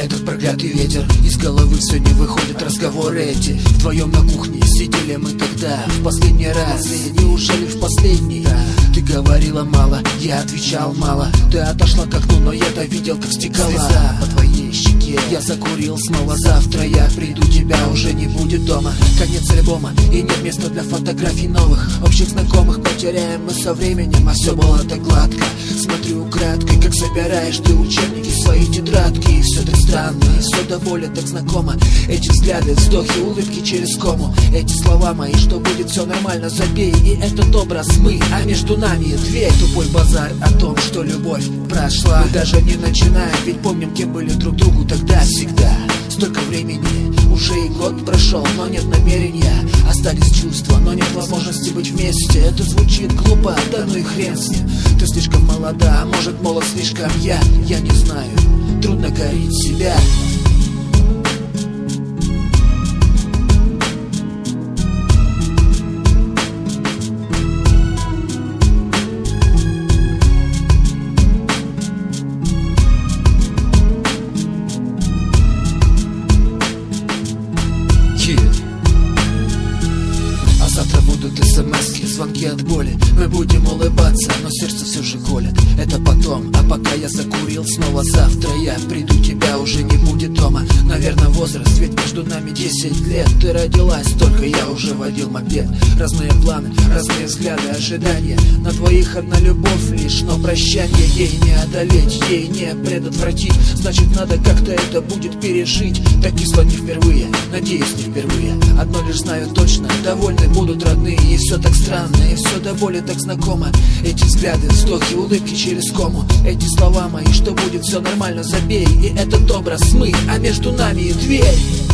этот проклятый ветер. Из головы все не выходят разговоры эти. Вдвоем на кухне сидели мы тогда в последний раз. Неужели в последний? Ты говорила мало, я отвечал мало. Ты отошла к окну, но я-то видел, как стекала слеза по твоей щеке. Я закурил снова, завтра я приду, тебя уже не будет дома. Конец альбома, и нет места для фотографий новых. Общих знакомых потеряем мы со временем, а все было так гладко. Смотрю украдкой, как собираешь ты учебники, свои тетрадки. И все так странно, и все до боли так знакомо. Эти взгляды, вздохи, улыбки через кому. Эти слова мои, что будет все нормально, забей. И этот образ мы, а между нами дверь. Тупой базар о том, что любовь прошла. Мы даже не начинаем, ведь помним, кем были друг другу тогда всегда. Столько времени, уже и год прошел, но нет намерения. Остались чувства, но нет возможности быть вместе. Это звучит глупо, да ну и хрен с ним. Ты слишком молода, а может молод слишком я не знаю, трудно корить себя. А завтра будут смс-ки, звонки от боли. Мы будем улыбаться, но сердце все же колет. Это потом, а пока я закурил снова, завтра я приду, тебя уже не будет дома. Наверное, возраст, ведь между нами 10 лет. Ты родилась, только я уже водил мопед. Разные планы, разные взгляды, ожидания. На двоих одна любовь лишь, но прощание ей не одолеть, ей не предотвратить. Значит, надо как-то это будет пережить. Так кисло не впервые, надеюсь, не впервые. Одно лишь знаю точно, довольны будут родные. И все так странно, и все до боли так знакомо. Эти взгляды, вздохи, улыбки через кому. Эти слова мои, что будет все нормально, забей. И этот образ мы, а между нами дверь.